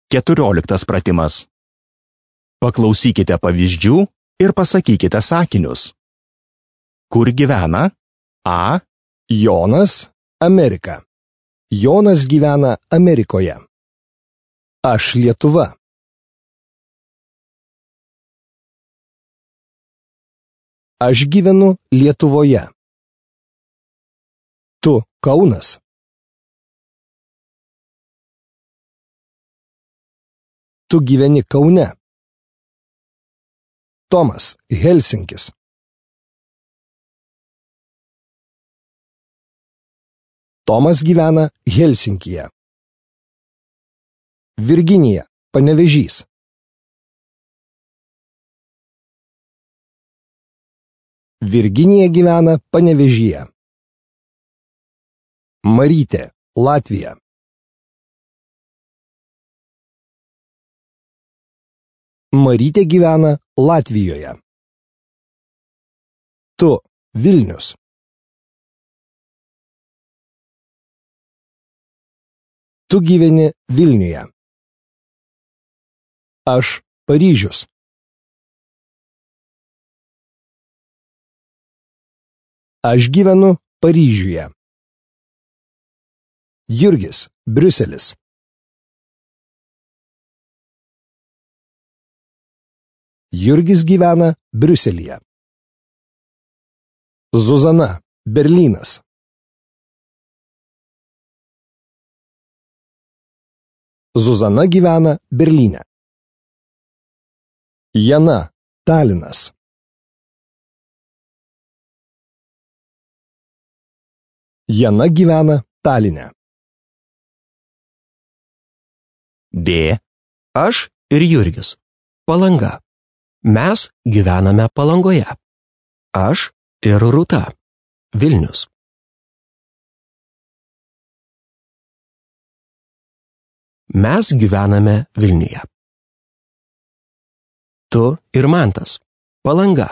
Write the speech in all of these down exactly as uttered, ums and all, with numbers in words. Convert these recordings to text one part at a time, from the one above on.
Keturioliktas pratimas. Paklausykite pavyzdžių ir pasakykite sakinius. Kur gyvena? A. Jonas, Amerika. Jonas gyvena Amerikoje. Aš Lietuva. Aš gyvenu Lietuvoje. Tu Kaunas. Tu gyveni Kaune. Tomas, Helsinkis. Tomas gyvena Helsinkyje. Virginija, Panevėžys. Virginija gyvena Panevėžyje. Marytė, Latvija. Marytė gyvena Latvijoje. Tu, Vilnius. Tu gyveni Vilniuje. Aš Paryžius. Aš gyvenu Paryžiuje. Jurgis, Briuselis. Jurgis gyvena Briuselyje. Zuzana, Berlynas. Zuzana gyvena Berlyne. Jana, Talinas. Jana gyvena Taline. B. Aš ir Jurgis. Palanga. Mes gyvename Palangoje. Aš ir Rūta. Vilnius. Mes gyvename Vilniuje. Tu ir Mantas. Palanga.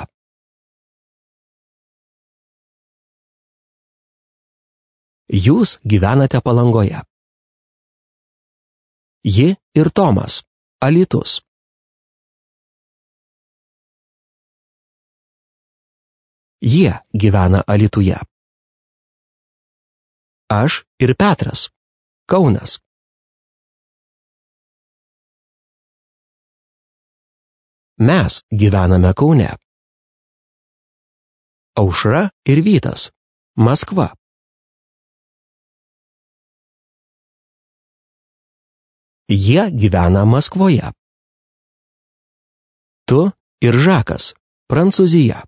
Jūs gyvenate Palangoje. Ji ir Tomas. Alytus. Jie gyvena Alytuje. Aš ir Petras. Kaunas. Mes gyvename Kaune. Aušra ir Vytas. Maskva. Jie gyvena Maskvoje. Tu ir Žakas. Prancūzija.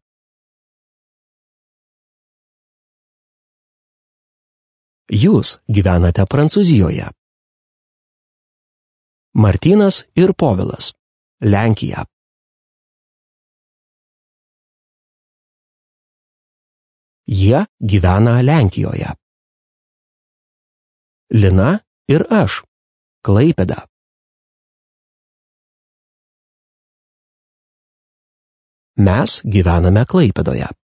Jūs gyvenate Prancūzijoje. Martynas ir Povilas. Lenkija. Jie gyvena Lenkijoje. Lina ir aš. Klaipėda. Mes gyvename Klaipėdoje.